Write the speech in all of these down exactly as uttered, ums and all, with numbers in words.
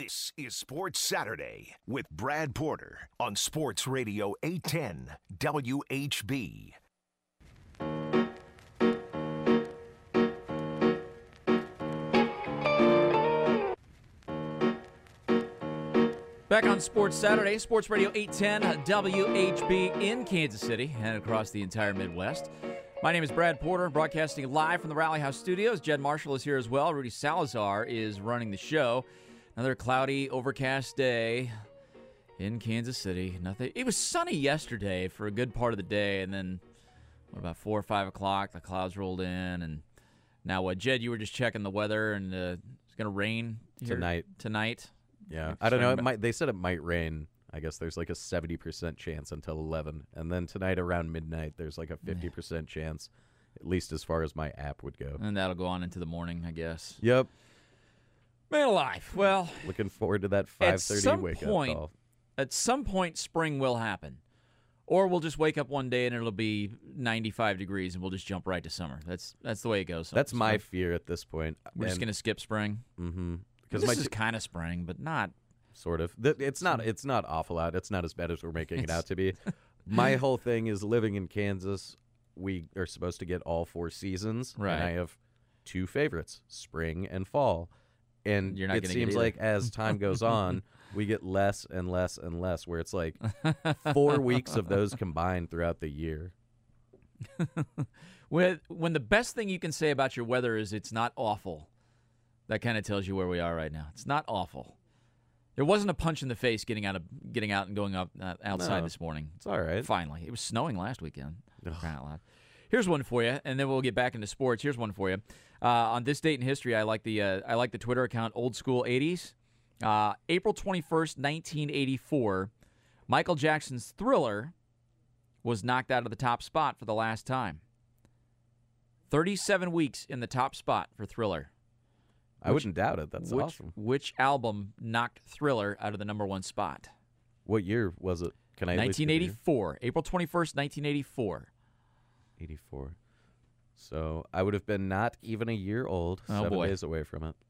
This is Sports Saturday with Brad Porter on Sports Radio eight ten W H B. Back on Sports Saturday, Sports Radio eight ten W H B in Kansas City and across the entire Midwest. My name is Brad Porter, broadcasting live from the Rally House Studios. Jed Marshall is here as well. Rudy Salazar is running the show. Another cloudy, overcast day in Kansas City. Nothing. It was sunny yesterday for a good part of the day, and then what, about four or five o'clock, the clouds rolled in, and now what? Jed, you were just checking the weather, and uh, it's going to rain here tonight. Tonight. Yeah, I don't know. It might. They said it might rain. I guess there's like a seventy percent chance until eleven, and then tonight around midnight, there's like a fifty percent chance, at least as far as my app would go. And that'll go on into the morning, I guess. Yep. Man alive. Well, looking forward to that five thirty wake point, up call. At some point, spring will happen. Or we'll just wake up one day and it'll be ninety-five degrees and we'll just jump right to summer. That's that's the way it goes. That's so my fear at this point. We're and, just going to skip spring? Mm-hmm. Because this is kind of spring, but not. Sort of. It's not It's not awful out. It's not as bad as we're making it out to be. My whole thing is living in Kansas, we are supposed to get all four seasons. Right. And I have two favorites, spring and fall. And You're not it seems like as time goes on, we get less and less and less, where it's like four weeks of those combined throughout the year. when, when the best thing you can say about your weather is it's not awful, that kind of tells you where we are right now. It's not awful. There wasn't a punch in the face getting out of getting out and going up uh, outside no, this morning. It's all right. Finally. It was snowing last weekend. Here's one for you, and then we'll get back into sports. Here's one for you. Uh, on this date in history, I like the uh, I like the Twitter account Old School eighties. Uh, April twenty-first, nineteen eighty-four, Michael Jackson's Thriller was knocked out of the top spot for the last time. thirty-seven weeks in the top spot for Thriller. I which, wouldn't doubt it. That's which, awesome. Which album knocked Thriller out of the number one spot? What year was it? Can I? nineteen eighty-four. April twenty-first, nineteen eighty-four. eighty-four. So I would have been not even a year old, oh, seven boy. days away from it.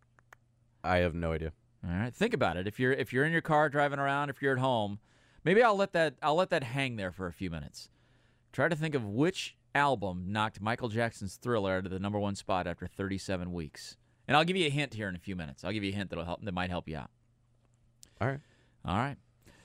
I have no idea. All right, think about it. If you're if you're in your car driving around, if you're at home, maybe I'll let that I'll let that hang there for a few minutes. Try to think of which album knocked Michael Jackson's Thriller out of the number one spot after thirty-seven weeks. And I'll give you a hint here in a few minutes. I'll give you a hint that'll help that might help you out. All right. All right.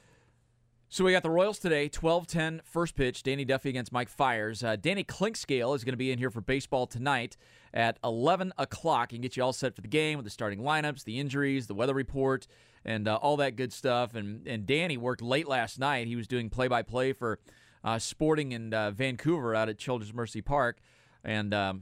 So we got the Royals today, twelve ten first pitch, Danny Duffy against Mike Fiers. Uh, Danny Clinkscale is going to be in here for baseball tonight at eleven o'clock and get you all set for the game with the starting lineups, the injuries, the weather report, and uh, all that good stuff. And and Danny worked late last night. He was doing play-by-play for uh, Sporting in uh, Vancouver out at Children's Mercy Park. And, um,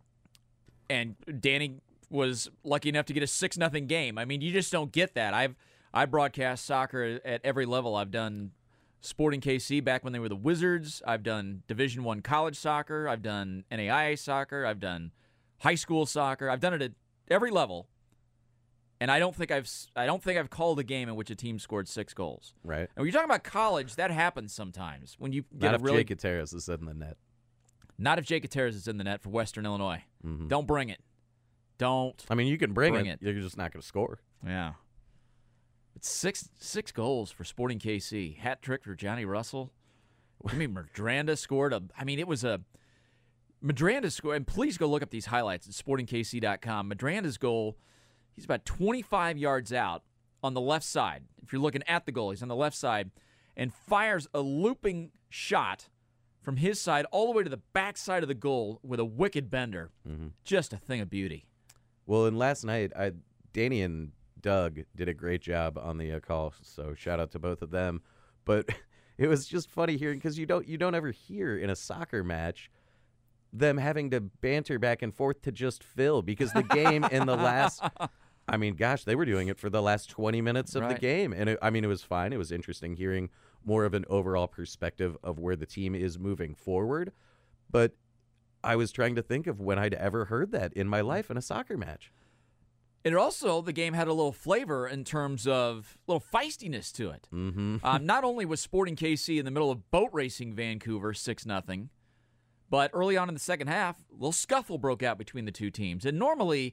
and Danny was lucky enough to get a six nothing game. I mean, you just don't get that. I've I broadcast soccer at every level. I've done Sporting K C back when they were the Wizards. I've done Division One college soccer. I've done N A I A soccer. I've done high school soccer. I've done it at every level. And I don't think I've I don't think I've called a game in which a team scored six goals. Right. And when you're talking about college, that happens sometimes when you get not a if really Jake Gutierrez is in the net. Not if Jake Gutierrez is in the net for Western Illinois. Mm-hmm. Don't bring it. Don't. I mean, you can bring, bring it. it. You're just not going to score. Yeah. It's six six goals for Sporting K C. Hat trick for Johnny Russell. I mean, Madranda scored a. I mean, it was a. Madranda scored, and please go look up these highlights at sporting k c dot com. Madranda's goal, he's about twenty-five yards out on the left side. If you're looking at the goal, he's on the left side, and fires a looping shot from his side all the way to the back side of the goal with a wicked bender. Mm-hmm. Just a thing of beauty. Well, and last night, I Danny and Doug did a great job on the uh, call, so shout out to both of them. But it was just funny hearing, because you don't you don't ever hear in a soccer match them having to banter back and forth to just fill, because the game in the last, I mean, gosh, they were doing it for the last twenty minutes of right. the game. And it, I mean, it was fine. It was interesting hearing more of an overall perspective of where the team is moving forward. But I was trying to think of when I'd ever heard that in my life in a soccer match. And also, the game had a little flavor in terms of a little feistiness to it. Mm-hmm. um, not only was Sporting K C in the middle of boat racing Vancouver six nothing, but early on in the second half, a little scuffle broke out between the two teams. And normally,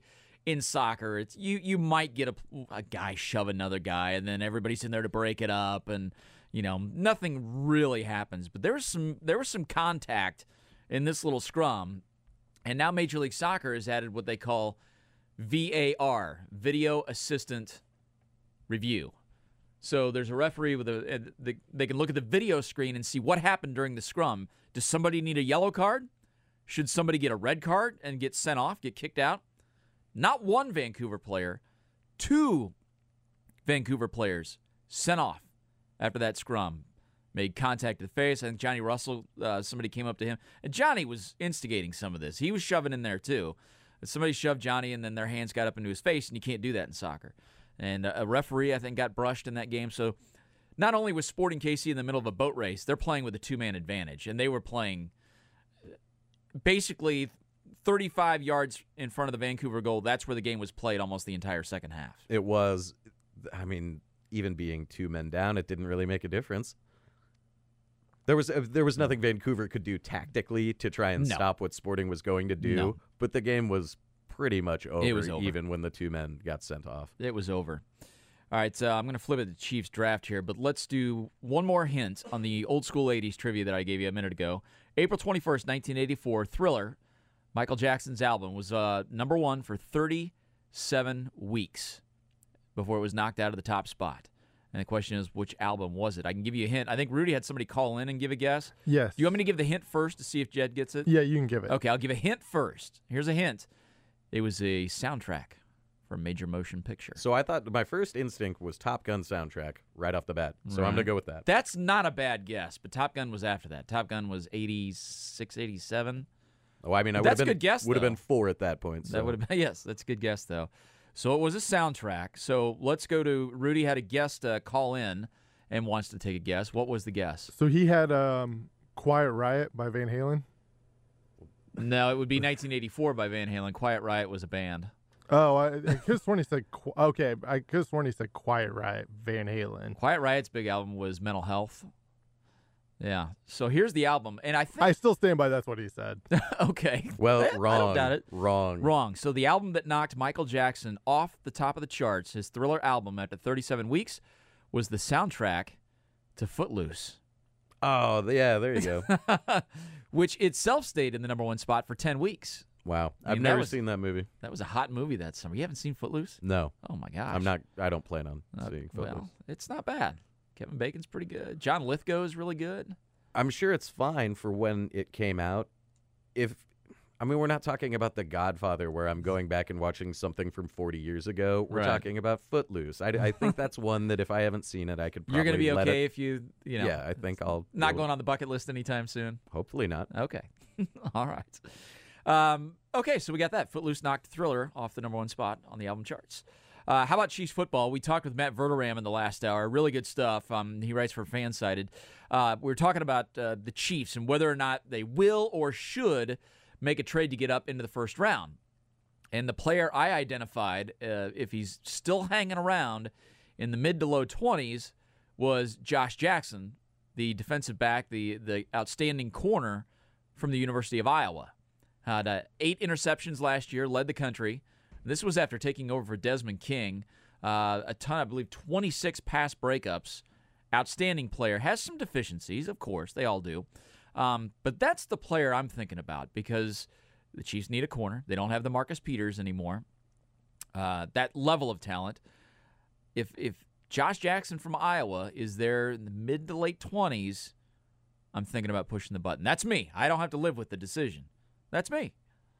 in soccer, it's you you might get a, a guy shove another guy, and then everybody's in there to break it up, and you know nothing really happens. But there was some there was some contact in this little scrum, and now Major League Soccer has added what they call V A R, Video Assistant Review. So there's a referee with a the, they can look at the video screen and see what happened during the scrum. Does somebody need a yellow card? Should somebody get a red card and get sent off, get kicked out? Not one Vancouver player, two Vancouver players sent off after that scrum. Made contact to the face. I think Johnny Russell, uh, somebody came up to him. And Johnny was instigating some of this. He was shoving in there too. Somebody shoved Johnny, and then their hands got up into his face, and you can't do that in soccer. And a referee, I think, got brushed in that game. So not only was Sporting K C in the middle of a boat race, they're playing with a two-man advantage. And they were playing basically thirty-five yards in front of the Vancouver goal. That's where the game was played almost the entire second half. It was, I mean, even being two men down, it didn't really make a difference. There was there was nothing Vancouver could do tactically to try and No. stop what Sporting was going to do. No. But the game was pretty much over, It was over. even when the two men got sent off. It was over. All right, so I'm going to flip it to Chiefs draft here, but let's do one more hint on the old school eighties trivia that I gave you a minute ago. April twenty-first, nineteen eighty-four, Thriller, Michael Jackson's album, was uh, number one for thirty-seven weeks before it was knocked out of the top spot. And the question is, which album was it? I can give you a hint. I think Rudy had somebody call in and give a guess. Yes. Do you want me to give the hint first to see if Jed gets it? Yeah, you can give it. Okay, I'll give a hint first. Here's a hint. It was a soundtrack for a major motion picture. So I thought my first instinct was Top Gun soundtrack right off the bat. So I'm Right. going to go with that. That's not a bad guess, but Top Gun was after that. Top Gun was eighty-six, eighty-seven. Oh, I mean, I would That's have a been good guess, would have though. been four at that point. So. That would have been, yes, that's a good guess, though. So it was a soundtrack. So let's go to Rudy had a guest uh, call in and wants to take a guess. What was the guess? So he had um, Quiet Riot by Van Halen. No, it would be nineteen eighty-four by Van Halen. Quiet Riot was a band. Oh, I, I could have sworn he said, qu- okay, I could have sworn he said Quiet Riot, Van Halen. Quiet Riot's big album was Mental Health. Yeah. So here's the album, and I think I still stand by that's what he said. okay. Well, I don't wrong. doubt it. Wrong. Wrong. So the album that knocked Michael Jackson off the top of the charts, his Thriller album after thirty-seven weeks, was the soundtrack to Footloose, Oh, yeah, there you go. which itself stayed in the number one spot for ten weeks. Wow. I I've mean, that never was- seen that movie. That was a hot movie that summer. You haven't seen Footloose? No. Oh, my gosh. I'm not. I don't plan on Uh, seeing Footloose. well, it's not bad. Kevin Bacon's pretty good. John Lithgow is really good. I'm sure it's fine for when it came out. If I mean, we're not talking about The Godfather, where I'm going back and watching something from forty years ago. We're Right. talking about Footloose. I, I think that's one that if I haven't seen it, I could probably You're going to be let okay it. if you, you know, Yeah, I think I'll not go- going on the bucket list anytime soon. Hopefully not. Okay. All right. Um, okay, so we got that. Footloose knocked Thriller off the number one spot on the album charts. Uh, how about Chiefs football? We talked with Matt Verderam in the last hour. Really good stuff. Um, he writes for Fansided. Uh, we were talking about uh, the Chiefs and whether or not they will or should make a trade to get up into the first round. And the player I identified, uh, if he's still hanging around in the mid to low twenties, was Josh Jackson, the defensive back, the the outstanding corner from the University of Iowa. Had uh, eight interceptions last year, led the country. This was after taking over for Desmond King. Uh, a ton, I believe, twenty-six pass breakups. Outstanding player. Has some deficiencies, of course. They all do. Um, but that's the player I'm thinking about because the Chiefs need a corner. They don't have the Marcus Peters anymore. Uh, that level of talent. If if Josh Jackson from Iowa is there in the mid to late twenties, I'm thinking about pushing the button. That's me. I don't have to live with the decision. That's me.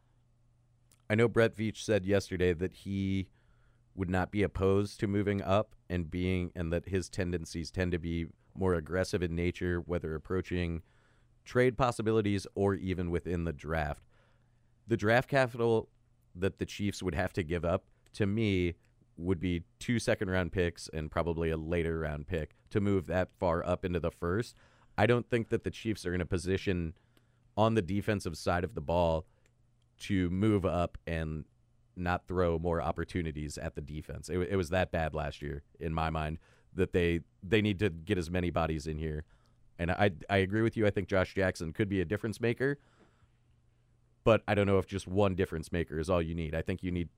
I know Brett Veach said yesterday that he would not be opposed to moving up and being, and that his tendencies tend to be more aggressive in nature, whether approaching trade possibilities or even within the draft. The draft capital that the Chiefs would have to give up, to me, would be two second-round picks and probably a later-round pick to move that far up into the first. I don't think that the Chiefs are in a position on the defensive side of the ball to move up and not throw more opportunities at the defense. It, it was that bad last year, in my mind, that they they need to get as many bodies in here. And I I agree with you. I think Josh Jackson could be a difference maker, but I don't know if just one difference maker is all you need. I think you need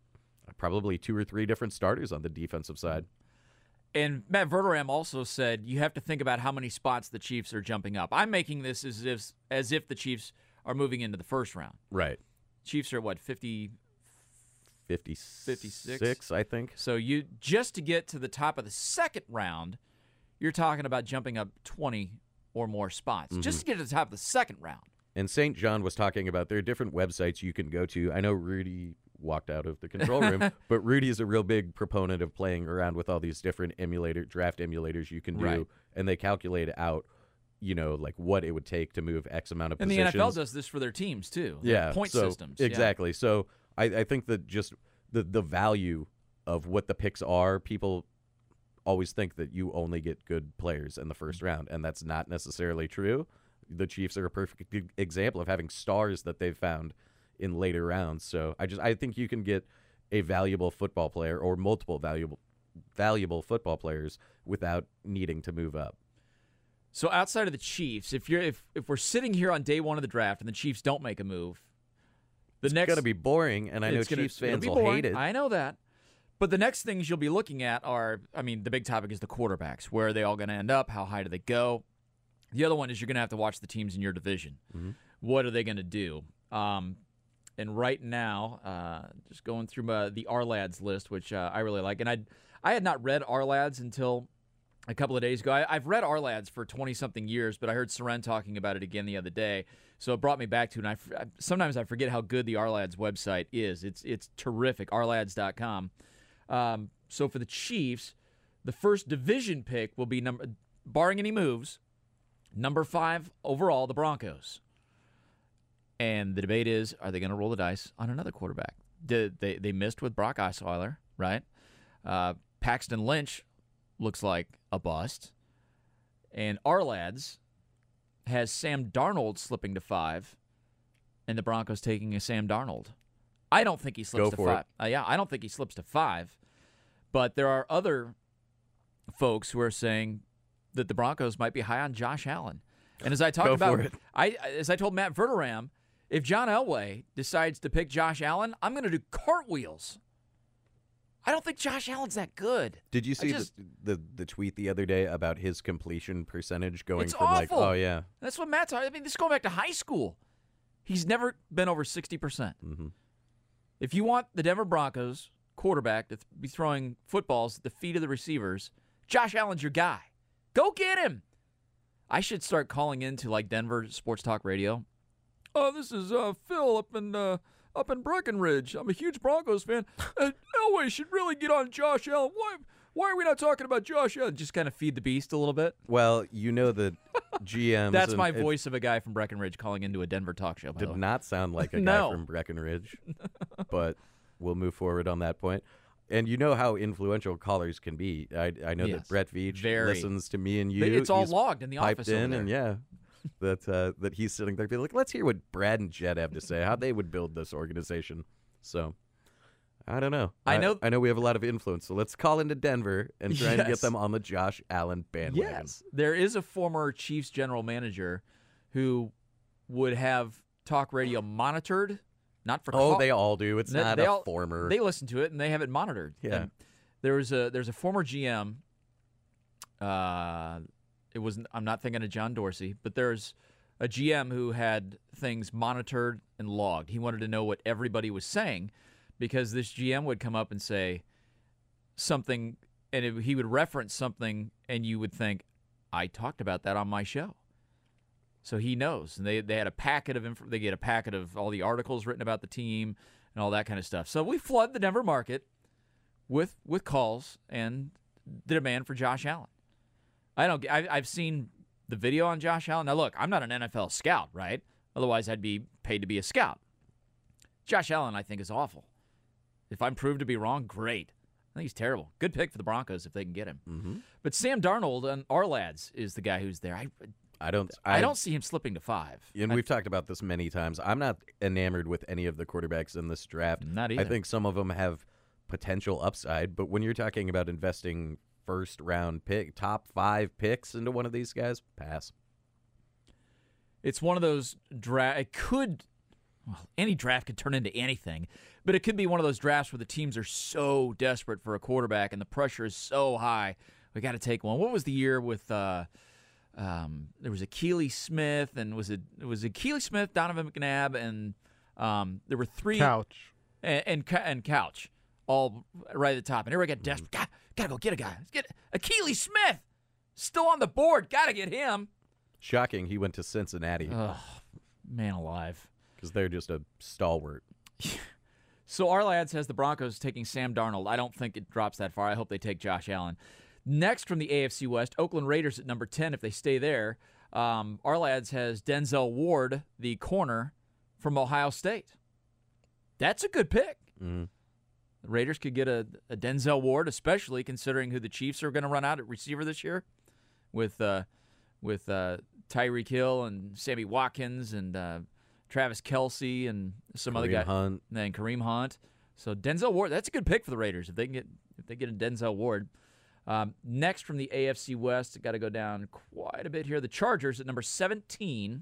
Probably two or three different starters on the defensive side. And Matt Verderame also said you have to think about how many spots the Chiefs are jumping up. I'm making this as if as if the Chiefs are moving into the first round. Right. Chiefs are what, fifty, fifty-six, fifty-six? I think. So you just to get to the top of the second round, you're talking about jumping up twenty or more spots. Mm-hmm. Just to get to the top of the second round. And Saint John was talking about there are different websites you can go to. I know Rudy walked out of the control room, but Rudy is a real big proponent of playing around with all these different emulator draft emulators you can do, right. and they calculate out, you know, like what it would take to move X amount of and positions. And the N F L does this for their teams too. Yeah, point so, systems. Exactly. Yeah. So I, I think that just the the value of what the picks are, people always think that you only get good players in the first round, and that's not necessarily true. The Chiefs are a perfect example of having stars that they've found in later rounds. So I just I think you can get a valuable football player or multiple valuable valuable football players without needing to move up. So outside of the Chiefs, if you're if, if we're sitting here on day one of the draft and the Chiefs don't make a move, the it's next going to be boring, and I know gonna, Chiefs fans will boring. hate it. I know that. But the next things you'll be looking at are, I mean, the big topic is the quarterbacks. Where are they all going to end up? How high do they go? The other one is you're going to have to watch the teams in your division. Mm-hmm. What are they going to do? Um, and right now, uh, just going through uh, the R Lads list, which uh, I really like. And I I had not read R Lads until a couple of days ago. I, I've read R Lads for twenty-something years, but I heard Seren talking about it again the other day. So it brought me back to it. And I, sometimes I forget how good the R Lads website is. It's, it's terrific, R lads dot com. Um, so for the Chiefs, the first division pick will be, number, barring any moves, number five overall, the Broncos. And the debate is, are they going to roll the dice on another quarterback? Did they they missed with Brock Osweiler, right? Uh, Paxton Lynch looks like a bust. And our lads has Sam Darnold slipping to five, and the Broncos taking a Sam Darnold. I don't think he slips Go to for five. Uh, yeah, I don't think he slips to five. But there are other folks who are saying that the Broncos might be high on Josh Allen. And as I talked Go about, for it. I as I told Matt Verderame, if John Elway decides to pick Josh Allen, I'm going to do cartwheels. I don't think Josh Allen's that good. Did you see just, the, the the tweet the other day about his completion percentage going it's from like, awful. oh, yeah. That's what Matt's I mean, this is going back to high school. He's never been over sixty percent. Mm-hmm. If you want the Denver Broncos quarterback to th- be throwing footballs at the feet of the receivers, Josh Allen's your guy. Go get him. I should start calling into like Denver Sports Talk Radio. Oh, this is uh, Phil up in uh, up in Breckenridge. I'm a huge Broncos fan. Uh, Elway should really get on Josh Allen. Why why are we not talking about Josh Allen? Just kind of feed the beast a little bit. Well, you know that G Ms. That's and my it voice of a guy from Breckenridge calling into a Denver talk show. By the Did way. not sound like a No. guy from Breckenridge, but we'll move forward on that point. And you know how influential callers can be. I I know Yes. that Brett Veach Very. listens to me and you. It's all He's logged in the piped office over in, there. and yeah, that uh, that he's sitting there being like, let's hear what Brad and Jed have to say, how they would build this organization. So I don't know. I know- I know we have a lot of influence. So let's call into Denver and try and get Yes. them on the Josh Allen bandwagon. Yes. There is a former Chiefs general manager who would have talk radio monitored, not for Oh, call- they all do. It's They- not they a all- former. They listen to it and they have it monitored. Yeah. And there was a there's a former G M. Uh, it was I'm not thinking of John Dorsey, but there's a G M who had things monitored and logged. He wanted to know what everybody was saying because this G M would come up and say something, and it, he would reference something, and you would think, I talked about that on my show. So he knows, and they they had a packet of inf- they get a packet of all the articles written about the team and all that kind of stuff. So we flood the Denver market with with calls and the demand for Josh Allen. I don't. I, I've seen the video on Josh Allen. Now look, I'm not an N F L scout, right? Otherwise, I'd be paid to be a scout. Josh Allen, I think, is awful. If I'm proved to be wrong, great. I think he's terrible. Good pick for the Broncos if they can get him. Mm-hmm. But Sam Darnold and our lads is the guy who's there. I I don't. I, don't see him slipping to five. And I- we've talked about this many times. I'm not enamored with any of the quarterbacks in this draft. Not either. I think some of them have potential upside, but when you're talking about investing first round pick, top five picks into one of these guys, pass. It's one of those dra- it could well, any draft could turn into anything, but it could be one of those drafts where the teams are so desperate for a quarterback and the pressure is so high. We got to take one. What was the year with uh, um, there was Akili Smith and was it it was Akili Smith, Donovan McNabb, and um, there were three Couch and and, and Couch all right at the top, and everybody got desperate. God, gotta go get a guy. Let's get Akili Smith still on the board. Got to get him. Shocking, he went to Cincinnati Oh, man alive. because they're just a stalwart. So our lads has the Broncos taking Sam Darnold. I don't think it drops that far. I hope they take Josh Allen. Next from the A F C West, Oakland Raiders at number ten if they stay there. Um, our lads has Denzel Ward, the corner from Ohio State. That's a good pick. Mm. The Raiders could get a, a Denzel Ward, especially considering who the Chiefs are going to run out at receiver this year with uh, with uh, Tyreek Hill and Sammy Watkins and uh, Travis Kelce and some Kareem other guy, Hunt. and Kareem Hunt. So Denzel Ward, that's a good pick for the Raiders if they can get if they get a Denzel Ward. Um, next from the A F C West, got to go down quite a bit here. The Chargers at number seventeen.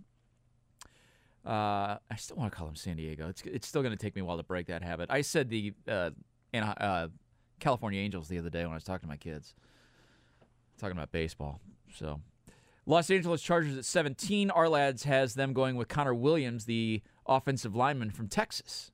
Uh, I still want to call them San Diego. It's it's still going to take me a while to break that habit. I said the uh, Anahe- uh, California Angels the other day when I was talking to my kids, talking about baseball. So Los Angeles Chargers at seventeen. Our lads has them going with Connor Williams, the offensive lineman from Texas.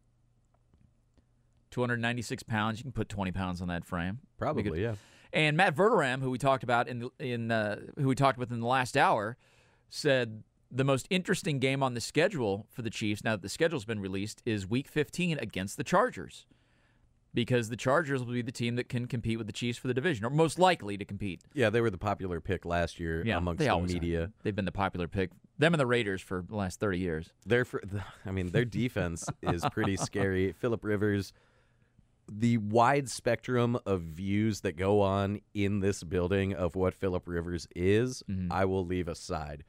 two hundred ninety-six pounds. You can put twenty pounds on that frame. Probably, Make it- yeah. And Matt Verderam, who we talked about in the, in uh, who we talked with in the last hour, said the most interesting game on the schedule for the Chiefs, now that the schedule's been released, is Week fifteen against the Chargers, because the Chargers will be the team that can compete with the Chiefs for the division, or most likely to compete. Yeah, they were the popular pick last year Yeah, amongst they the always media. are. They've been the popular pick. Them and the Raiders for the last thirty years. They're for, I mean, their defense is pretty scary. Phillip Rivers, the wide spectrum of views that go on in this building of what Phillip Rivers is, Mhm. I will leave aside.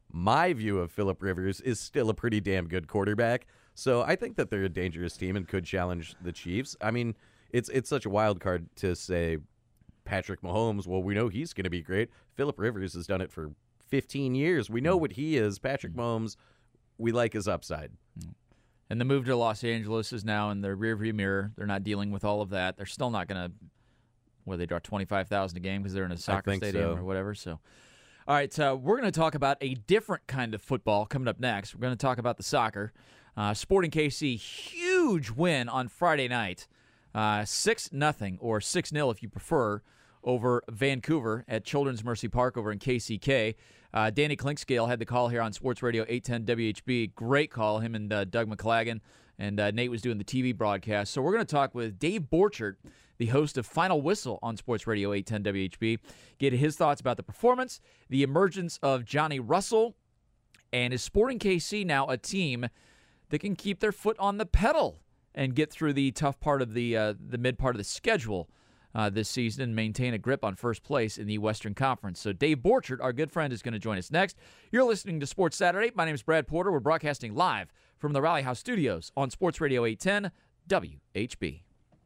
My view of Phillip Rivers is still a pretty damn good quarterback. So I think that they're a dangerous team and could challenge the Chiefs. I mean, it's it's such a wild card to say Patrick Mahomes, well, we know he's going to be great. Phillip Rivers has done it for fifteen years. We know what he is. Patrick Mahomes, we like his upside. And the move to Los Angeles is now in the rearview mirror. They're not dealing with all of that. They're still not going to, where they draw twenty-five thousand a game because they're in a soccer think stadium so. or whatever. So, all right, so we're going to talk about a different kind of football coming up next. We're going to talk about the soccer. Uh, Sporting K C, huge win on Friday night, uh, six nothing or six nil if you prefer, over Vancouver at Children's Mercy Park over in K C K. Uh, Danny Klinkscale had the call here on Sports Radio eight ten W H B. Great call, him and uh, Doug McClagan. And uh, Nate was doing the T V broadcast. So we're going to talk with Dave Borchert, the host of Final Whistle on Sports Radio eight ten W H B, get his thoughts about the performance, the emergence of Johnny Russell, and is Sporting K C now a team that can keep their foot on the pedal and get through the tough part of the uh, the mid part of the schedule Uh, this season and maintain a grip on first place in the Western Conference. So Dave Borchert, our good friend, is going to join us next. You're listening to Sports Saturday. My name is Brad Porter. We're broadcasting live from the Rally House Studios on Sports Radio eight ten W H B.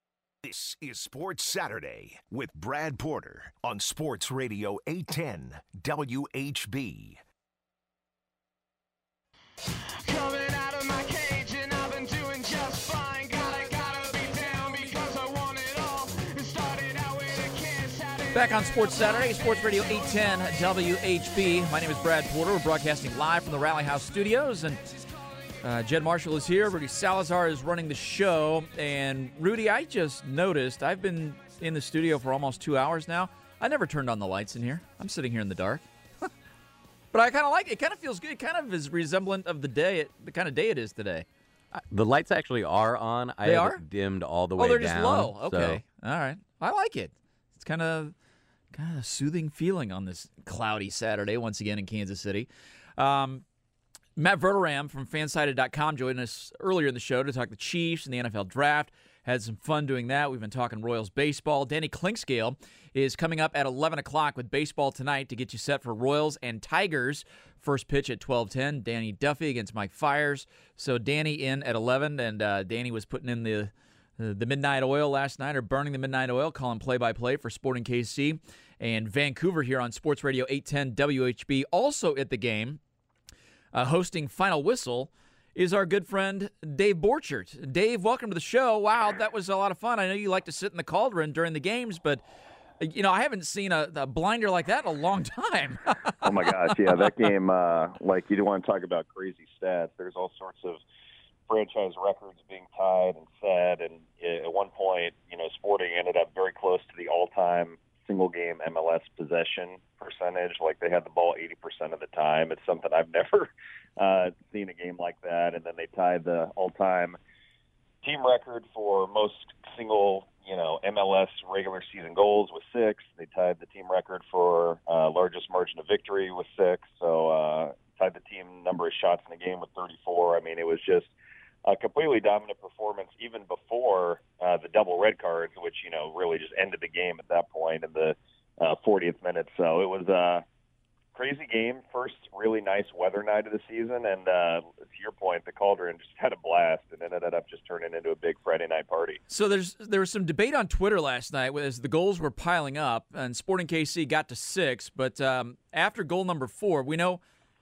This is Sports Saturday with Brad Porter on Sports Radio eight ten W H B. Coming out of my cage and I've been doing just fine. Gotta, gotta be down because I want it all. It started out with a kiss. had it- Back on Sports Saturday, Sports Radio eight ten W H B. My name is Brad Porter. We're broadcasting live from the Rally House Studios, and uh, Jed Marshall is here. Rudy Salazar is running the show. And Rudy, I just noticed I've been in the studio for almost two hours now. I never turned on the lights in here. I'm sitting here in the dark. But I kind of like it. It kind of feels good. It kind of is resemblant of the day, it, the kind of day it is today. The lights actually are on. I They have are? it dimmed all the way Oh, they're down. just low. so- Okay. All right. I like it. It's kind of kind of a soothing feeling on this cloudy Saturday once again in Kansas City. Um, Matt Verderam from fansided dot com joined us earlier in the show to talk the Chiefs and the N F L draft. Had some fun doing that. We've been talking Royals baseball. Danny Klinkscale is coming up at eleven o'clock with baseball tonight to get you set for Royals and Tigers. First pitch at twelve ten. Danny Duffy against Mike Fiers. So Danny in at eleven, and uh, Danny was putting in the uh, the midnight oil last night, or burning the midnight oil, calling play-by-play for Sporting K C. And Vancouver here on Sports Radio eight ten W H B, also at the game, uh, hosting Final Whistle, is our good friend Dave Borchert. Dave, welcome to the show. Wow, that was a lot of fun. I know you like to sit in the cauldron during the games, but you know I haven't seen a, a blinder like that in a long time. Oh my gosh, yeah, that game. Uh, like you don't want to talk about crazy stats. There's all sorts of franchise records being tied and set, and at one point, you know, Sporting ended up very close to the all-time single-game M L S possession percentage. Like they had the ball eighty percent of the time. It's something I've never uh, seen a game like that. And then they tied the all-time team record for most single, you know, M L S regular season goals with six. They tied the team record for uh, largest margin of victory with six. So uh, tied the team number of shots in the game with thirty-four. I mean, it was just a completely dominant performance even before uh, the double red cards, which, you know, really just ended the game at that point in the uh, fortieth minute. So it was a crazy game. First really nice weather night of the season. And uh, to your point, the Cauldron just had a blast and ended up just turning into a big Friday night party. So there's there was some debate on Twitter last night as the goals were piling up, and Sporting K C got to six. But um, after goal number four, we know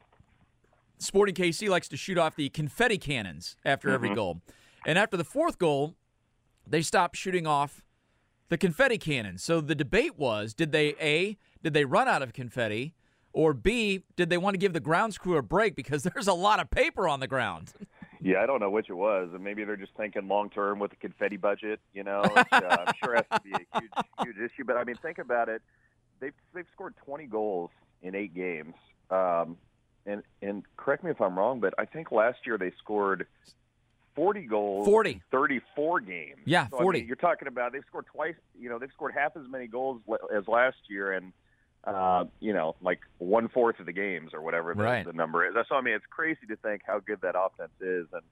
Sporting K C likes to shoot off the confetti cannons after every Mm-hmm. goal. And after the fourth goal, they stopped shooting off the confetti cannons. So the debate was, did they, A, did they run out of confetti, or B, did they want to give the grounds crew a break because there's a lot of paper on the ground? Yeah, I don't know which it was. And maybe they're just thinking long-term with the confetti budget, you know, which uh, I'm sure has to be a huge, huge issue. But, I mean, think about it. They've, they've scored twenty goals in eight games. Um And and correct me if I'm wrong, but I think last year they scored forty goals forty. in thirty-four games. Yeah, so, forty. I mean, you're talking about they've scored twice. You know, they've scored half as many goals as last year, and uh, you know, like one fourth of the games or whatever the, Right. the number is. So I mean, it's crazy to think how good that offense is. And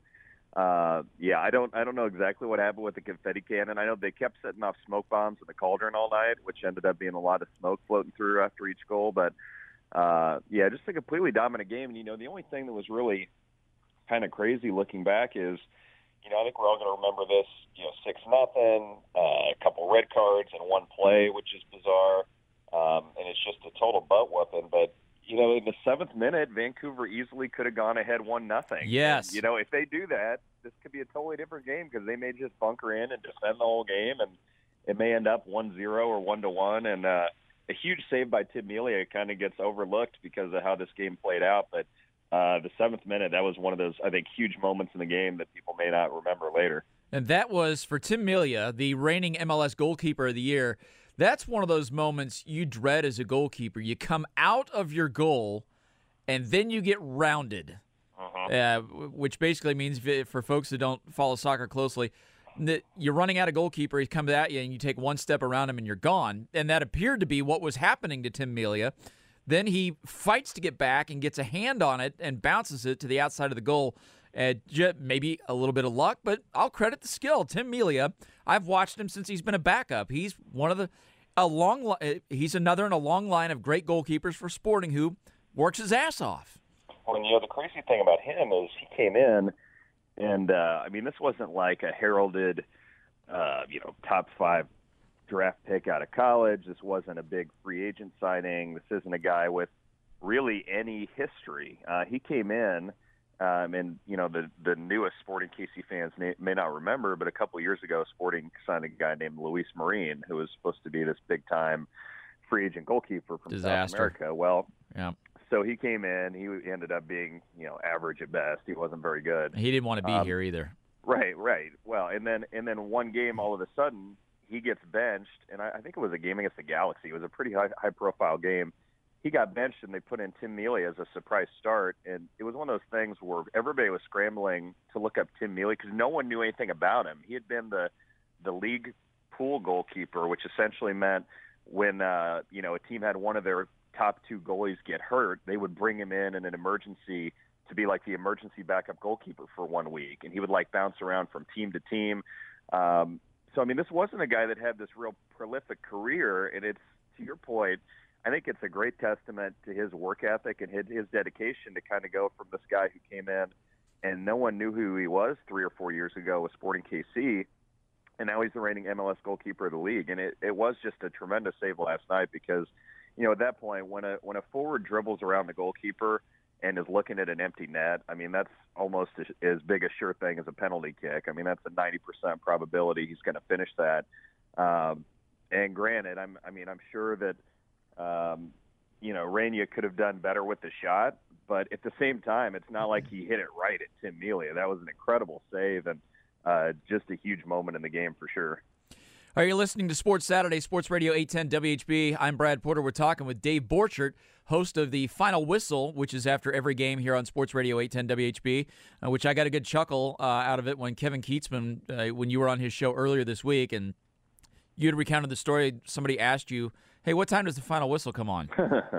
uh, yeah, I don't I don't know exactly what happened with the confetti cannon. I know they kept setting off smoke bombs in the Cauldron all night, which ended up being a lot of smoke floating through after each goal, but. Uh, yeah, just a completely dominant game. And, you know, the only thing that was really kind of crazy looking back is, you know, I think we're all going to remember this, you know, six nothing, uh, a couple red cards in one play, which is bizarre. Um, and it's just a total butt whooping. But, you know, in the seventh minute, Vancouver easily could have gone ahead one nothing. Yes. And, you know, if they do that, this could be a totally different game because they may just bunker in and defend the whole game, and it may end up one zero or one to one. And, uh, a huge save by Tim Melia kind of gets overlooked because of how this game played out. But uh, the seventh minute, that was one of those, I think, huge moments in the game that people may not remember later. And that was for Tim Melia, the reigning M L S goalkeeper of the year. That's one of those moments you dread as a goalkeeper. You come out of your goal, and then you get rounded, Uh-huh. uh, which basically means, for folks that don't follow soccer closely, that you're running at a goalkeeper, he comes at you, and you take one step around him, and you're gone. And that appeared to be what was happening to Tim Melia. Then he fights to get back and gets a hand on it and bounces it to the outside of the goal. Uh, maybe a little bit of luck, but I'll credit the skill. Tim Melia, I've watched him since he's been a backup. He's one of the a long. He's another in a long line of great goalkeepers for Sporting who works his ass off. Well, you know, the crazy thing about him is he came in. And, uh, I mean, this wasn't like a heralded, uh, you know, top five draft pick out of college. This wasn't a big free agent signing. This isn't a guy with really any history. Uh, he came in, um, and, you know, the, the newest Sporting K C fans may, may not remember, but a couple years ago, Sporting signed a guy named Luis Marin, who was supposed to be this big-time free agent goalkeeper from Disaster. South America. Well, Yeah. so he came in. He ended up being, you know, average at best. He wasn't very good. He didn't want to be Um, here either. Right, right. Well, and then and then one game, all of a sudden, he gets benched, and I, I think it was a game against the Galaxy. It was a pretty high, high-profile game. He got benched, and they put in Tim Melia as a surprise start, and it was one of those things where everybody was scrambling to look up Tim Melia because no one knew anything about him. He had been the the league pool goalkeeper, which essentially meant when uh, you know a team had one of their top two goalies get hurt, they would bring him in in an emergency to be like the emergency backup goalkeeper for one week, and he would like bounce around from team to team. Um, so, I mean, this wasn't a guy that had this real prolific career, and it's, to your point, I think it's a great testament to his work ethic and his, his dedication to kind of go from this guy who came in and no one knew who he was three or four years ago with Sporting K C, and now he's the reigning M L S goalkeeper of the league. And it, it was just a tremendous save last night because, you know, at that point, when a when a forward dribbles around the goalkeeper and is looking at an empty net, I mean, that's almost as, as big a sure thing as a penalty kick. I mean, that's a ninety percent probability he's going to finish that. Um, and granted, I'm, I mean, I'm sure that, um, you know, Rania could have done better with the shot, but at the same time, it's not like he hit it right at Tim Melia. That was an incredible save and uh, just a huge moment in the game for sure. All right, you're listening to Sports Saturday, Sports Radio eight ten W H B. I'm Brad Porter. We're talking with Dave Borchert, host of the Final Whistle, which is after every game here on Sports Radio eight ten W H B, uh, which I got a good chuckle uh, out of it when Kevin Keatsman, uh, when you were on his show earlier this week, and you had recounted the story. Somebody asked you, hey, what time does the Final Whistle come on?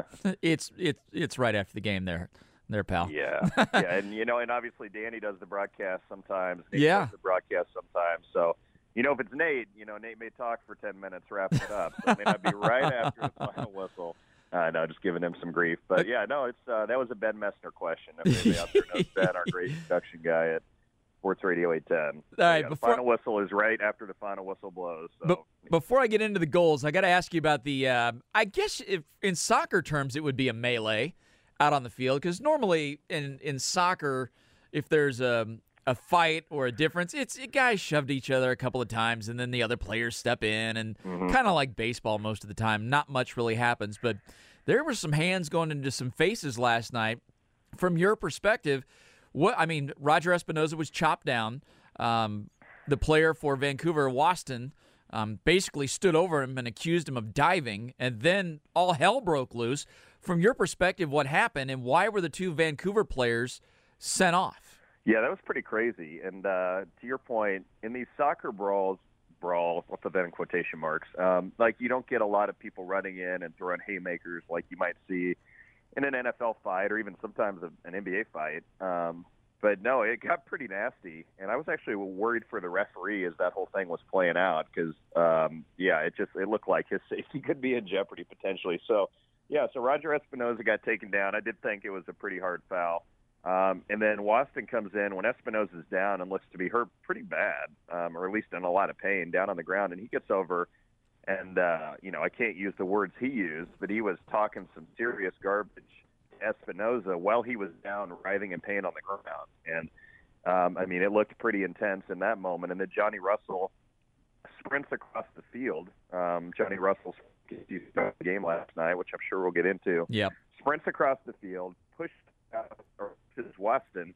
it's it's it's right after the game there, there, pal. Yeah, yeah, and you know, and obviously Danny does the broadcast sometimes. Nate Yeah. does the broadcast sometimes. So, you know, if it's Nate, you know, Nate may talk for ten minutes, wrapping it up. So it may not be right after the Final Whistle. Uh, no, just giving him some grief. But yeah, no, it's uh, that was a Ben Messner question. Everybody out there knows Ben, our great production guy at Sports Radio eight ten. All right, yeah, before- the Final Whistle is right after the Final Whistle blows. So. But before I get into the goals, I got to ask you about the. Uh, I guess if in soccer terms, it would be a melee out on the field, because normally in in soccer, if there's a a fight or a difference, it's it, guys shoved each other a couple of times, and then the other players step in, and Mm-hmm. kind of like baseball most of the time, not much really happens. But there were some hands going into some faces last night. From your perspective, what I mean, Roger Espinoza was chopped down. Um, the player for Vancouver, Waston, um, basically stood over him and accused him of diving, and then all hell broke loose. From your perspective, what happened, and why were the two Vancouver players sent off? Yeah, that was pretty crazy. And uh, to your point, in these soccer brawls, brawl, I'll put that in quotation marks, um, like you don't get a lot of people running in and throwing haymakers like you might see in an N F L fight or even sometimes an N B A fight. Um, but no, it got pretty nasty. And I was actually worried for the referee as that whole thing was playing out because, um, yeah, it just it looked like his safety could be in jeopardy potentially. So, yeah, so Roger Espinoza got taken down. I did think it was a pretty hard foul. Um, and then Waston comes in when Espinoza's down and looks to be hurt pretty bad, um, or at least in a lot of pain, down on the ground. And he gets over, and, uh, you know, I can't use the words he used, but he was talking some serious garbage to Espinoza while he was down writhing in pain on the ground. And, um, I mean, it looked pretty intense in that moment. And then Johnny Russell sprints across the field. Um, Johnny Russell's the game last night, which I'm sure we'll get into. Yep. Sprints across the field, pushes out, or pushes Waston,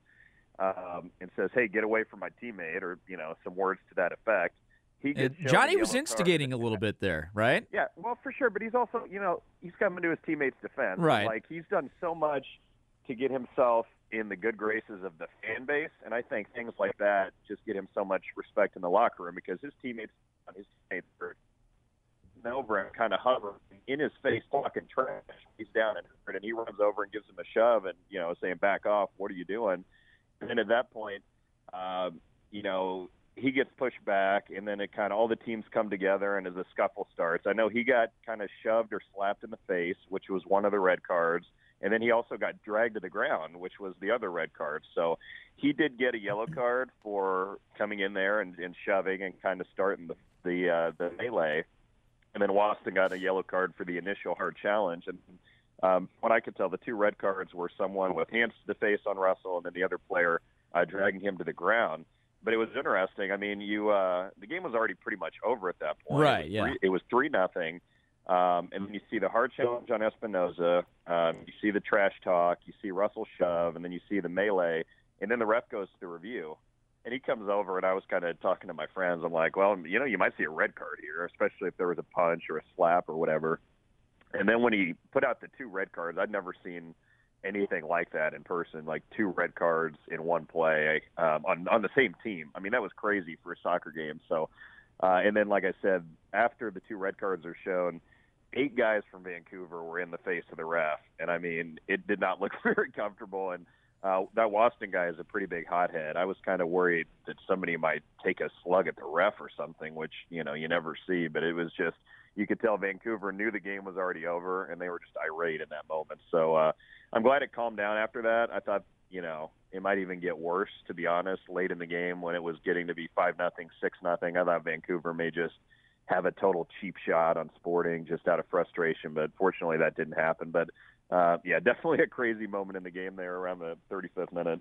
um, and says, "Hey, get away from my teammate," or you know, some words to that effect. He gets And shown Johnny a was yellow instigating a card. little bit there, right? Yeah, well, for sure, but he's also, you know, he's coming to his teammate's defense. Right. Like he's done so much to get himself in the good graces of the fan base, and I think things like that just get him so much respect in the locker room because his teammates, his teammates are over and kind of hovering in his face, talking trash. He's down and hurt, and he runs over and gives him a shove, and you know, saying, "Back off! What are you doing?" And then at that point, um, you know, he gets pushed back, and then it kind of all the teams come together, and as a scuffle starts, I know he got kind of shoved or slapped in the face, which was one of the red cards, and then he also got dragged to the ground, which was the other red card. So he did get a yellow card for coming in there and, and shoving and kind of starting the the, uh, the melee. And then Waston got a yellow card for the initial hard challenge. And um, what I could tell, the two red cards were someone with hands to the face on Russell and then the other player uh, dragging him to the ground. But it was interesting. I mean, you uh, the game was already pretty much over at that point. Right, it was yeah. Three, it was three nothing. Um, and then you see the hard challenge on Espinoza. Um, you see the trash talk. You see Russell shove. And then you see the melee. And then the ref goes to review. And he comes over, and I was kind of talking to my friends. I'm like, well, you know, you might see a red card here, especially if there was a punch or a slap or whatever. And then when he put out the two red cards, I'd never seen anything like that in person, like two red cards in one play um, on on the same team. I mean, that was crazy for a soccer game. So, uh, and then, like I said, after the two red cards are shown, eight guys from Vancouver were in the face of the ref. And, I mean, it did not look very comfortable. And Uh, that Waston guy is a pretty big hothead. I was kind of worried that somebody might take a slug at the ref or something, which, you know, you never see. But it was just, you could tell Vancouver knew the game was already over, and they were just irate in that moment. So uh, I'm glad it calmed down after that. I thought, you know, it might even get worse, to be honest, late in the game when it was getting to be five nothing, six nothing. I thought Vancouver may just have a total cheap shot on Sporting just out of frustration, but fortunately that didn't happen. But uh, yeah, definitely a crazy moment in the game there around the thirty-fifth minute.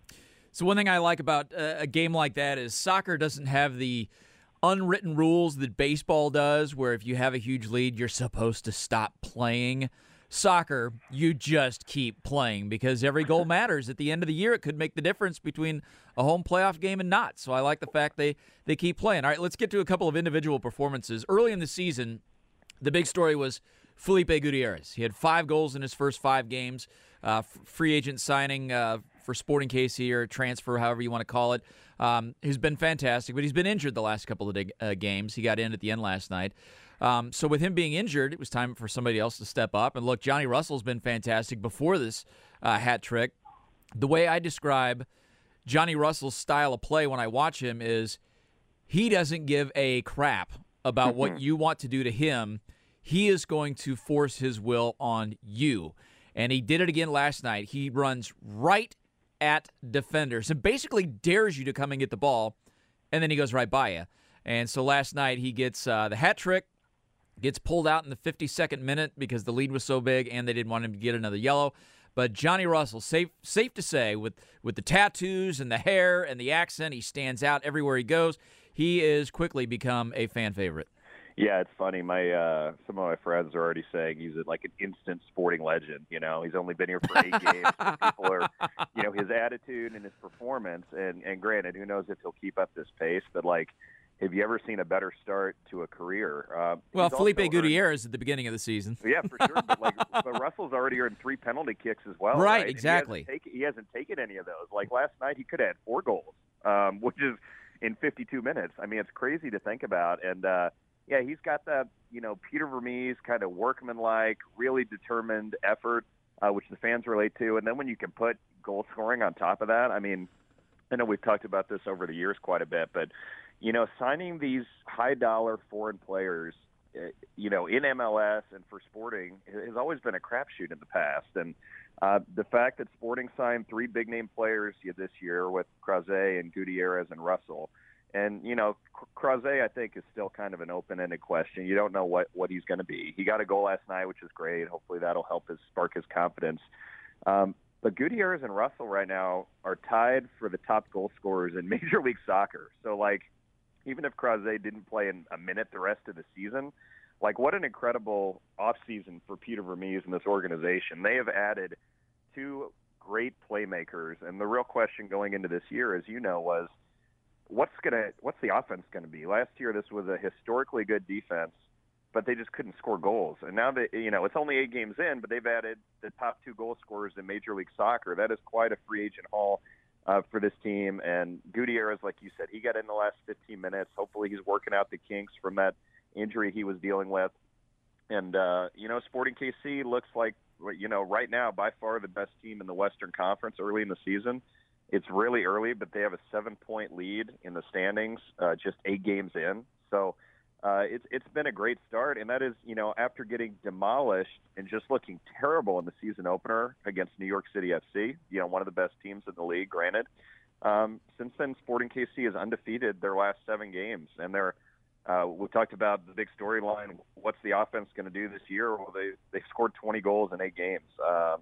So one thing I like about uh, a game like that is soccer doesn't have the unwritten rules that baseball does, where if you have a huge lead, you're supposed to stop playing. Soccer, you just keep playing because every goal matters. At the end of the year, it could make the difference between a home playoff game and not. So I like the fact they, they keep playing. All right, let's get to a couple of individual performances. Early in the season, the big story was Felipe Gutierrez. He had five goals in his first five games. Uh, free agent signing uh, for Sporting K C or transfer, however you want to call it. Um, he's been fantastic, but he's been injured the last couple of uh, games. He got in at the end last night. Um, so with him being injured, it was time for somebody else to step up. And look, Johnny Russell's been fantastic before this uh, hat trick. The way I describe Johnny Russell's style of play when I watch him is he doesn't give a crap about what you want to do to him. He is going to force his will on you. And he did it again last night. He runs right at defenders and basically dares you to come and get the ball, and then he goes right by you. And so last night he gets uh, the hat trick, gets pulled out in the fifty-second minute because the lead was so big and they didn't want him to get another yellow. But Johnny Russell, safe safe to say, with, with the tattoos and the hair and the accent, he stands out everywhere he goes. He is quickly become a fan favorite. Yeah, it's funny. My uh, some of my friends are already saying he's like an instant sporting legend. You know, he's only been here for eight games. So people are, you know, his attitude and his performance. And, and granted, who knows if he'll keep up this pace? But like, have you ever seen a better start to a career? Uh, well, Felipe Gutierrez at the beginning of the season. Yeah, for sure. But like, but Russell's already earned three penalty kicks as well. Right, right? exactly. He hasn't, taken, he hasn't taken any of those. Like last night, he could have had four goals, um, which is in fifty-two minutes. I mean, it's crazy to think about. And uh, yeah, he's got that, you know, Peter Vermees kind of workmanlike, really determined effort, uh, which the fans relate to. And then when you can put goal scoring on top of that, I mean, I know we've talked about this over the years quite a bit, but you know, signing these high-dollar foreign players, uh, you know, in M L S and for Sporting has always been a crapshoot in the past. And uh, the fact that Sporting signed three big-name players this year with Crozet and Gutierrez and Russell, and, you know, Crozet, I think, is still kind of an open-ended question. You don't know what, what he's going to be. He got a goal last night, which is great. Hopefully that'll help his spark his confidence. Um, But Gutierrez and Russell right now are tied for the top goal scorers in Major League Soccer. So, like, even if Crozet didn't play in a minute the rest of the season, like, what an incredible offseason for Peter Vermees and this organization. They have added two great playmakers, and the real question going into this year, as you know, was what's gonna what's the offense going to be? Last year, this was a historically good defense, but they just couldn't score goals. And now that, you know, it's only eight games in, but they've added the top two goal scorers in Major League Soccer. That is quite a free agent haul uh, for this team. And Gutierrez, like you said, he got in the last fifteen minutes. Hopefully he's working out the kinks from that injury he was dealing with. And, uh, you know, Sporting K C looks like, you know, right now by far the best team in the Western Conference early in the season. It's really early, but they have a seven-point lead in the standings, uh, just eight games in. So, Uh, it's it's been a great start, and that is, you know, after getting demolished and just looking terrible in the season opener against New York City F C, you know, one of the best teams in the league, granted. Um, since then, Sporting K C is undefeated their last seven games, and they're uh, we talked about the big storyline. What's the offense going to do this year? Well, they they scored twenty goals in eight games. Um,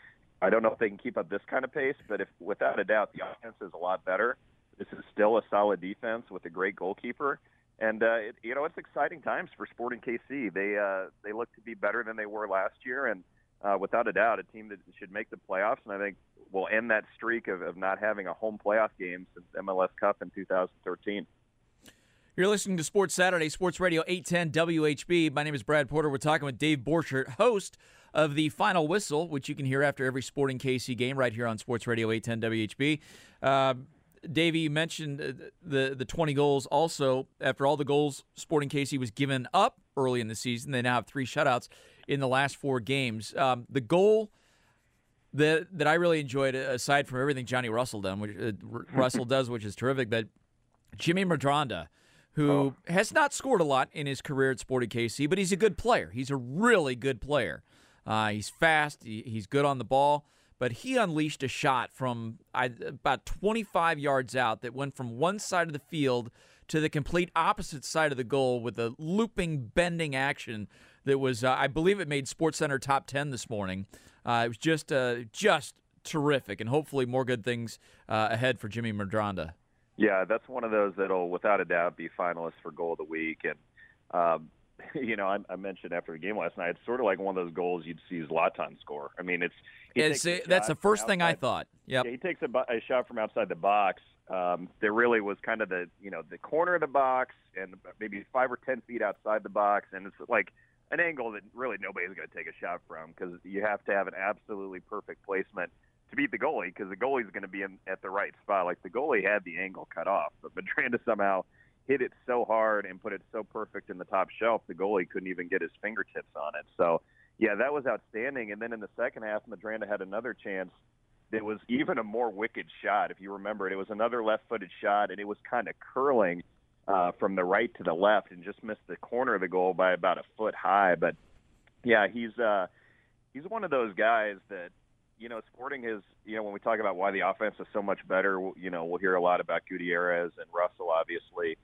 I don't know if they can keep up this kind of pace, but if without a doubt, the offense is a lot better. This is still a solid defense with a great goalkeeper. And, uh, it, you know, it's exciting times for Sporting K C. They uh, they look to be better than they were last year, and uh, without a doubt, a team that should make the playoffs, and I think will end that streak of, of not having a home playoff game since M L S Cup in two thousand thirteen. You're listening to Sports Saturday, Sports Radio eight ten W H B. My name is Brad Porter. We're talking with Dave Borchert, host of The Final Whistle, which you can hear after every Sporting K C game right here on Sports Radio eight ten W H B. Uh, Davey, you mentioned the the twenty goals. Also, after all the goals Sporting K C was given up early in the season, they now have three shutouts in the last four games. Um, the goal that that I really enjoyed, aside from everything Johnny Russell done, which uh, Russell does, which is terrific, but Jimmy Madronda, who oh. has not scored a lot in his career at Sporting K C, but he's a good player. He's a really good player. Uh, he's fast. He, he's good on the ball. But he unleashed a shot from uh, about twenty-five yards out that went from one side of the field to the complete opposite side of the goal with a looping, bending action that was, uh, I believe it made SportsCenter top ten this morning. Uh, it was just uh, just terrific, and hopefully more good things uh, ahead for Jimmy Medranda. Yeah, that's one of those that'll, without a doubt, be finalists for goal of the week. And, um, you know, I, I mentioned after the game last night, it's sort of like one of those goals you'd see Zlatan score. I mean, it's he It's, takes a that's shot the first from thing I outside- thought. Yep. Yeah, he takes a, bu- a shot from outside the box. Um, there really was kind of the, you know, the corner of the box and maybe five or ten feet outside the box, and it's like an angle that really nobody's going to take a shot from because you have to have an absolutely perfect placement to beat the goalie because the goalie's going to be in, at the right spot. Like the goalie had the angle cut off, but Medranda somehow hit it so hard and put it so perfect in the top shelf, the goalie couldn't even get his fingertips on it. So, yeah, that was outstanding. And then in the second half, Medranda had another chance. It was even a more wicked shot. If you remember it, it was another left-footed shot, and it was kind of curling uh, from the right to the left and just missed the corner of the goal by about a foot high. But, yeah, he's uh, he's one of those guys that, you know, Sporting is, you know, when we talk about why the offense is so much better, you know, we'll hear a lot about Gutierrez and Russell, obviously.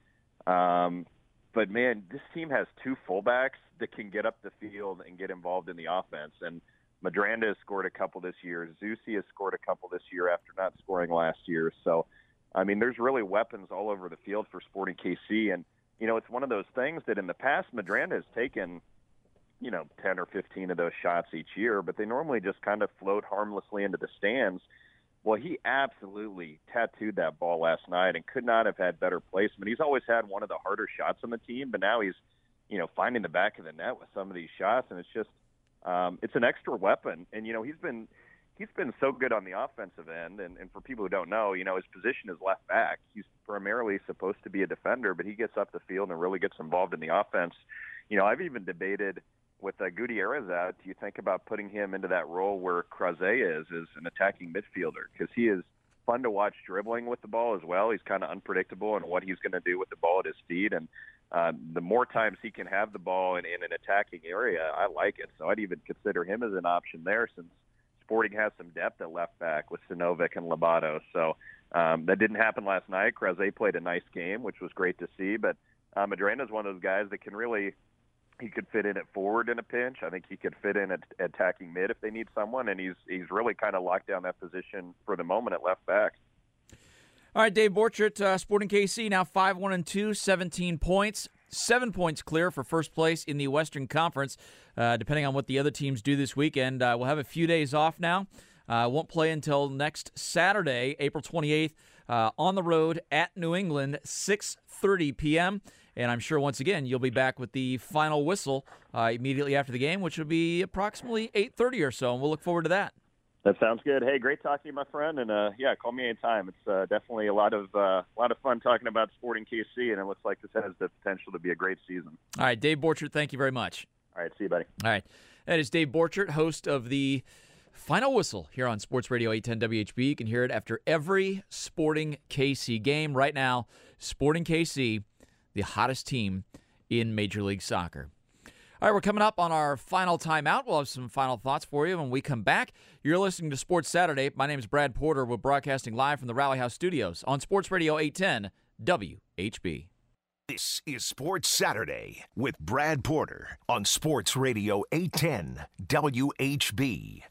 Um, but, man, this team has two fullbacks that can get up the field and get involved in the offense. And Medranda has scored a couple this year. Zusi has scored a couple this year after not scoring last year. So, I mean, there's really weapons all over the field for Sporting K C. And, you know, it's one of those things that in the past Medranda has taken – you know, ten or fifteen of those shots each year, but they normally just kind of float harmlessly into the stands. Well, he absolutely tattooed that ball last night and could not have had better placement. He's always had one of the harder shots on the team, but now he's, you know, finding the back of the net with some of these shots, and it's just, um, it's an extra weapon. And, you know, he's been, he's been so good on the offensive end, and, and for people who don't know, you know, his position is left back. He's primarily supposed to be a defender, but he gets up the field and really gets involved in the offense. You know, I've even debated, with uh, Gutierrez out, do you think about putting him into that role where Crozet is, as an attacking midfielder? Because he is fun to watch dribbling with the ball as well. He's kind of unpredictable in what he's going to do with the ball at his feet. And uh, the more times he can have the ball in, in an attacking area, I like it. So I'd even consider him as an option there since Sporting has some depth at left back with Sinovic and Lobato. So um, that didn't happen last night. Crozet played a nice game, which was great to see. But uh, Medranda is one of those guys that can really – he could fit in at forward in a pinch. I think he could fit in at attacking mid if they need someone, and he's he's really kind of locked down that position for the moment at left back. All right, Dave Borchert, uh, Sporting K C, now five one and two, seventeen points. Seven points clear for first place in the Western Conference, uh, depending on what the other teams do this weekend. Uh, we'll have a few days off now. Uh, won't play until next Saturday, April twenty-eighth, uh, on the road at New England, six thirty p.m., and I'm sure, once again, you'll be back with the final whistle uh, immediately after the game, which will be approximately eight thirty or so, and we'll look forward to that. That sounds good. Hey, great talking to you, my friend, and uh, yeah, call me anytime. It's uh, definitely a lot of uh, a lot of fun talking about Sporting K C, and it looks like this has the potential to be a great season. All right, Dave Borchert, thank you very much. All right, see you, buddy. All right, that is Dave Borchert, host of the Final Whistle here on Sports Radio eight ten W H B. You can hear it after every Sporting K C game. Right now, Sporting K C, the hottest team in Major League Soccer. All right, we're coming up on our final timeout. We'll have some final thoughts for you when we come back. You're listening to Sports Saturday. My name is Brad Porter. We're broadcasting live from the Rally House Studios on Sports Radio eight ten W H B. This is Sports Saturday with Brad Porter on Sports Radio eight ten W H B.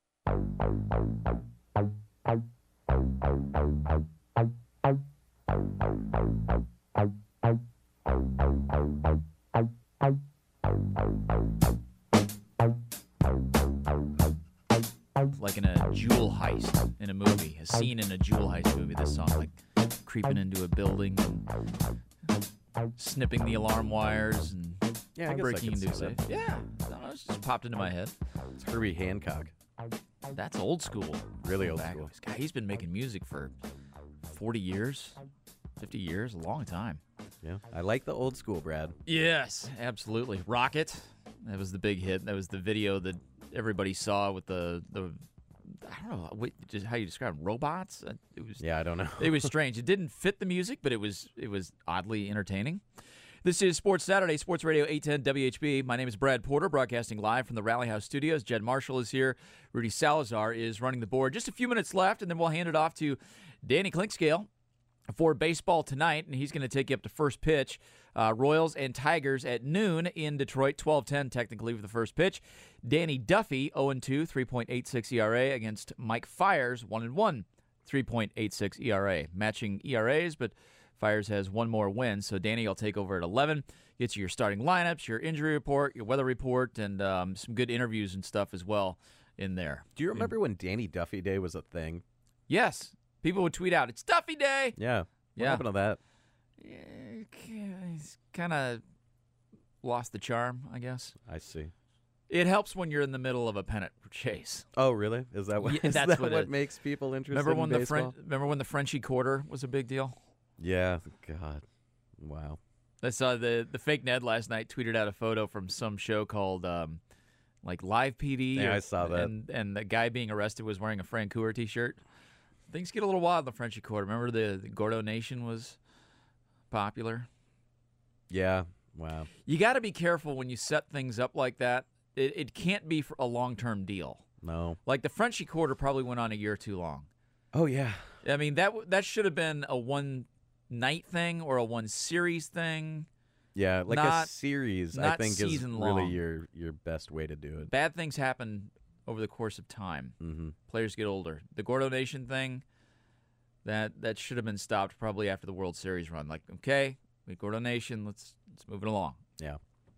Like in a jewel heist in a movie, a scene in a jewel heist movie, this song, like creeping into a building and snipping the alarm wires and Yeah, I guess I breaking can into a see safe. that. Yeah, I don't know, it just popped into my head. It's Herbie Hancock. That's old school. Really old Back- school. This guy, he's been making music for forty years, fifty years, a long time. Yeah, I like the old school, Brad. Yes, absolutely. Rocket, that was the big hit. That was the video that everybody saw with the, the I don't know, what, just how you describe them, robots? Uh, It was Yeah, I don't know. it was strange. It didn't fit the music, but it was it was oddly entertaining. This is Sports Saturday, Sports Radio eight ten W H B. My name is Brad Porter, broadcasting live from the Rally House Studios. Jed Marshall is here. Rudy Salazar is running the board. Just a few minutes left, and then we'll hand it off to Danny Clinkscale for baseball tonight, and he's going to take you up to first pitch. Uh, Royals and Tigers at noon in Detroit, twelve ten technically for the first pitch. Danny Duffy, oh and two, three point eight six E R A against Mike Fiers, one and one, three point eight six E R A. Matching E R As, but Fiers has one more win, so Danny will take over at eleven. Gets you your starting lineups, your injury report, your weather report, and um, some good interviews and stuff as well in there. Do you remember when Danny Duffy Day was a thing? Yes. People would tweet out, "It's Duffy Day!" Yeah. What Yeah. happened to that? Yeah, he's kind of lost the charm, I guess. I see. It helps when you're in the middle of a pennant chase. Oh, really? Is that what, Yeah, is that's that what what, it- makes people interested Remember when in the baseball? Fren- remember when the Frenchie Quarter was a big deal? Yeah. God. Wow. I saw the the fake Ned last night tweeted out a photo from some show called um, like Live P D. Yeah, or- I saw that. And and the guy being arrested was wearing a Frank Cougar T-shirt. Things get a little wild in the Frenchie Quarter. Remember the, the Gordo Nation was popular. Yeah. Wow. You got to be careful when you set things up like that. It it can't be for a long term deal. No. Like the Frenchie Quarter probably went on a year too long. Oh, yeah. I mean that w- that should have been a one night thing or a one series thing. Yeah. Like Not- a series, I not think, is season really long. your, your best way to do it. Bad things happen over the course of time. Mm-hmm. Players get older. The Gordo Nation thing, that that should have been stopped probably after the World Series run. Like, okay, we Gordo Nation, let's let's move it along. Yeah.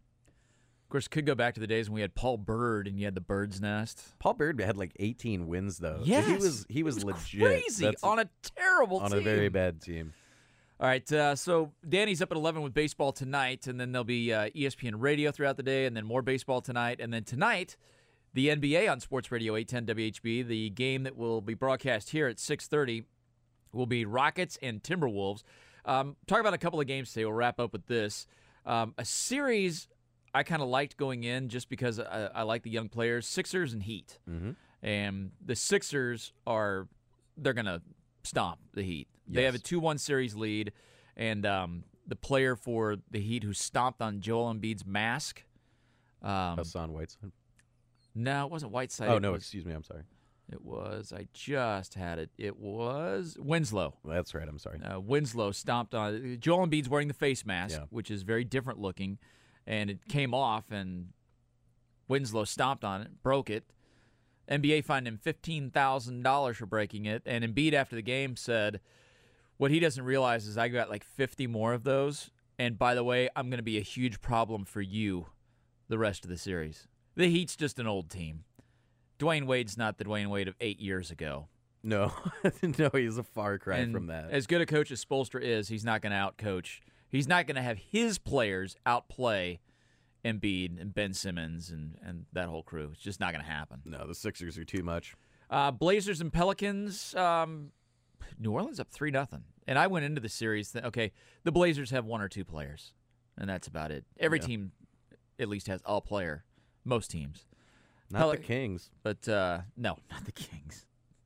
Of course, could go back to the days when we had Paul Bird and you had the Bird's Nest. Paul Bird had like eighteen wins, though. Yes, He was, he was, It legit. crazy That's on a terrible on team. a very bad team. All right, uh, so Danny's up at eleven with baseball tonight, and then there'll be uh, E S P N radio throughout the day, and then more baseball tonight. And then tonight, the N B A on Sports Radio eight ten W H B. The game that will be broadcast here at six thirty will be Rockets and Timberwolves. Um, talk about a couple of games today. We'll wrap up with this. Um, a series I kind of liked going in just because I, I like the young players, Sixers and Heat. Mm-hmm. And the Sixers are they're going to stomp the Heat. They Yes. have a two one series lead, and um, the player for the Heat who stomped on Joel Embiid's mask. Um, Hassan Whiteside. no, it wasn't Whiteside. Oh, it no, was, excuse me. I'm sorry. it was. I just had it. It was Winslow. That's right. I'm sorry. Uh, Winslow stomped on. Joel Embiid's wearing the face mask, Yeah. which is very different looking, and it came off, and Winslow stomped on it, broke it. N B A fined him fifteen thousand dollars for breaking it, and Embiid after the game said, what he doesn't realize is I got like fifty more of those, and by the way, I'm going to be a huge problem for you the rest of the series. The Heat's just an old team. Dwayne Wade's not the Dwayne Wade of eight years ago. No, no, he's a far cry And from that. as good a coach as Spoelstra is, he's not going to outcoach. He's not going to have his players outplay Embiid and Ben Simmons and, and that whole crew. It's just not going to happen. No, the Sixers are too much. Uh, Blazers and Pelicans. Um, New Orleans up three nothing. And I went into the series. Th- okay, the Blazers have one or two players, and that's about it. Every Yeah. team at least has a player. Most teams, Not Pel- the Kings. but uh, no, not the Kings.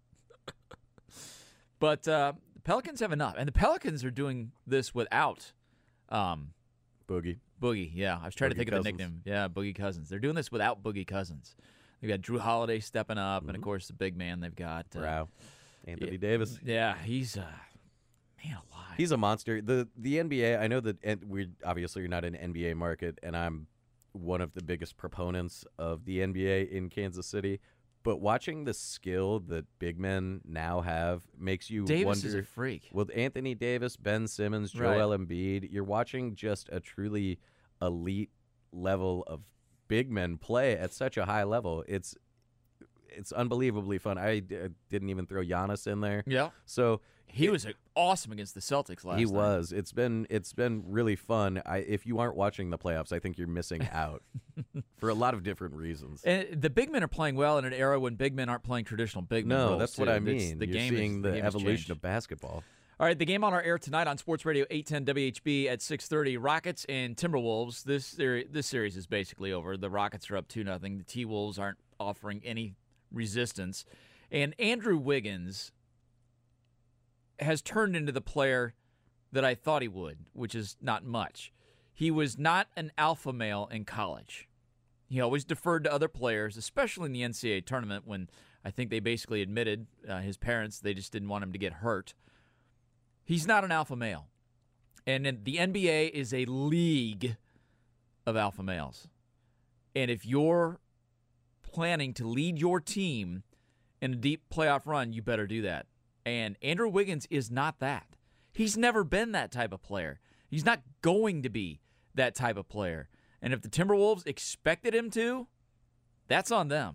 But uh, the Pelicans have enough, and the Pelicans are doing this without um, Boogie. Boogie. Yeah, I was trying to Boogie think of Cousins. the nickname. Yeah, Boogie Cousins. They're doing this without Boogie Cousins. They've got Drew Holiday stepping up, and of course the big man they've got. Uh, Wow. Anthony yeah, Davis. Yeah, he's uh, man alive. He's a monster. The the N B A, I know that and we obviously you're not in N B A market, and I'm one of the biggest proponents of the N B A in Kansas City. But watching the skill that big men now have makes you Davis wonder. is a freak. With Anthony Davis, Ben Simmons, Joel Embiid, you're watching just a truly elite level of big men play at such a high level. It's it's unbelievably fun. I d- didn't even throw Giannis in there. Yeah, So he was uh, awesome against the Celtics last he night. was. It's been it's been really fun. I if you aren't watching the playoffs, I think you're missing out for a lot of different reasons. And the big men are playing well in an era when big men aren't playing traditional big men No, roles, that's what too. I It's- mean. The you're game seeing is, the, game has evolution changed. of basketball. All right, the game on our air tonight on Sports Radio eight ten W H B at six thirty. Rockets and Timberwolves. This series, this series is basically over. The Rockets are up two nothing. The T-Wolves aren't offering any resistance. And Andrew Wiggins has turned into the player that I thought he would, which is not much. He was not an alpha male in college. He always deferred to other players, especially in the N C double A tournament when I think they basically admitted, uh, his parents, they just didn't want him to get hurt. He's not an alpha male. And in- the N B A is a league of alpha males. And if you're planning to lead your team in a deep playoff run, you better do that. And Andrew Wiggins is not that. He's never been that type of player. He's not going to be that type of player. And if the Timberwolves expected him to, that's on them.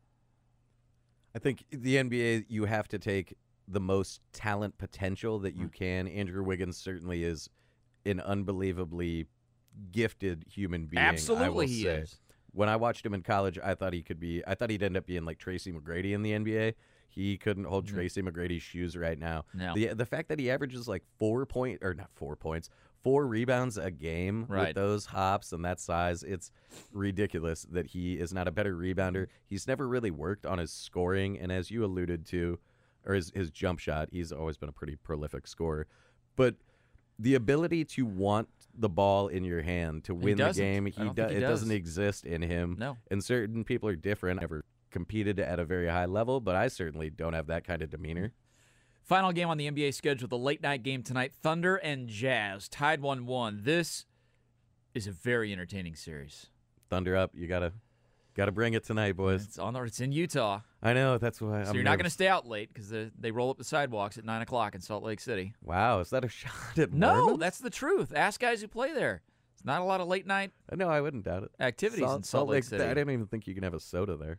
I think the N B A, you have to take the most talent potential that you can. Andrew Wiggins certainly is an unbelievably gifted human being. Absolutely, I will he say. is. When I watched him in college, I thought he could be. I thought he'd end up being like Tracy McGrady in the N B A. He couldn't hold Mm. Tracy McGrady's shoes right now. No. The the fact that he averages like four point or not four points, four rebounds a game Right. with those hops and that size, it's ridiculous that he is not a better rebounder. He's never really worked on his scoring, and as you alluded to, or his his jump shot, he's always been a pretty prolific scorer. But the ability to want the ball in your hand to win the doesn't. game, I he, don't do, think he it does. doesn't exist in him. No. And certain people are different. I've never competed at a very high level, but I certainly don't have that kind of demeanor. Final game on the N B A schedule, the late night game tonight, Thunder and Jazz, tied one one. This is a very entertaining series. Thunder up, you gotta gotta bring it tonight, boys. It's on. It's in Utah, I know that's why. so I'm you're not going to nervous. stay out late because they roll up the sidewalks at nine o'clock in Salt Lake City. Wow, is that a shot at No, Mormons? that's the truth. Ask guys who play there. It's not a lot of late night No, I wouldn't doubt it. activities in Salt Lake City. I didn't even think you can have a soda there.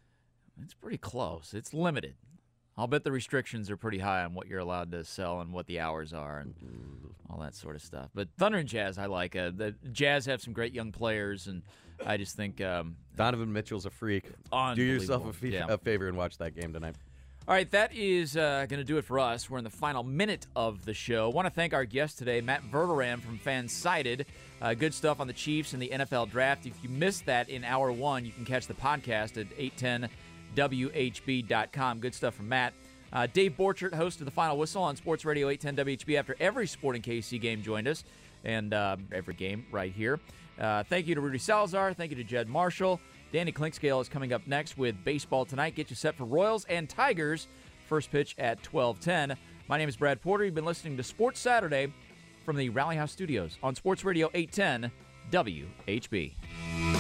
It's pretty close. It's limited. I'll bet the restrictions are pretty high on what you're allowed to sell and what the hours are and all that sort of stuff. But Thunder and Jazz, I like. Uh, the Jazz have some great young players, and I just think um, Donovan Mitchell's a freak. Do yourself a, unbelievable. fe- Yeah. a favor and watch that game tonight. All right, that is uh, going to do it for us. We're in the final minute of the show. I want to thank our guest today, Matt Verderam from Fansided. Uh, good stuff on the Chiefs and the N F L Draft. If you missed that in hour one, you can catch the podcast at eight ten W H B dot com. Good stuff from Matt. Uh, Dave Borchert, host of The Final Whistle on Sports Radio eight ten W H B after every Sporting K C game, joined us, and uh, every game right here. Uh, thank you to Rudy Salazar. Thank you to Jed Marshall. Danny Clinkscale is coming up next with Baseball Tonight. Get you set for Royals and Tigers. First pitch at twelve ten. My name is Brad Porter. You've been listening to Sports Saturday from the Rally House Studios on Sports Radio eight ten W H B.